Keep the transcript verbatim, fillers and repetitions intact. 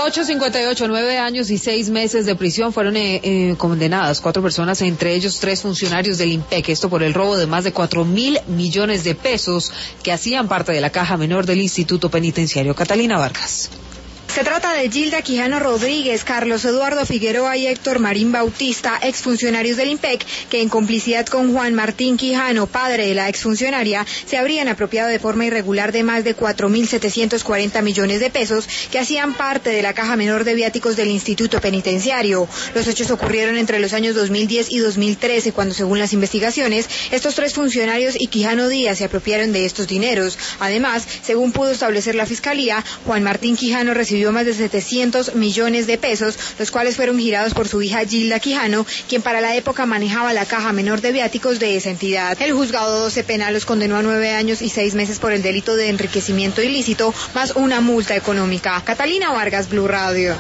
ocho cincuenta y ocho, nueve años y seis meses de prisión fueron eh, eh, condenadas cuatro personas, entre ellos tres funcionarios del IMPEC, esto por el robo de más de cuatro mil millones de pesos que hacían parte de la caja menor del Instituto Penitenciario. Catalina Vargas. Se trata de Gilda Quijano Rodríguez, Carlos Eduardo Figueroa y Héctor Marín Bautista, exfuncionarios del IMPEC, que en complicidad con Juan Martín Quijano, padre de la exfuncionaria, se habrían apropiado de forma irregular de más de cuatro mil setecientos cuarenta millones de pesos que hacían parte de la caja menor de viáticos del Instituto Penitenciario. Los hechos ocurrieron entre los años dos mil diez y dos mil trece, cuando, según las investigaciones, estos tres funcionarios y Quijano Díaz se apropiaron de estos dineros. Además, según pudo establecer la Fiscalía, Juan Martín Quijano recibió más de setecientos millones de pesos, los cuales fueron girados por su hija Gilda Quijano, quien para la época manejaba la caja menor de viáticos de esa entidad. El juzgado doce penal los condenó a nueve años y seis meses por el delito de enriquecimiento ilícito, más una multa económica. Catalina Vargas, Blue Radio.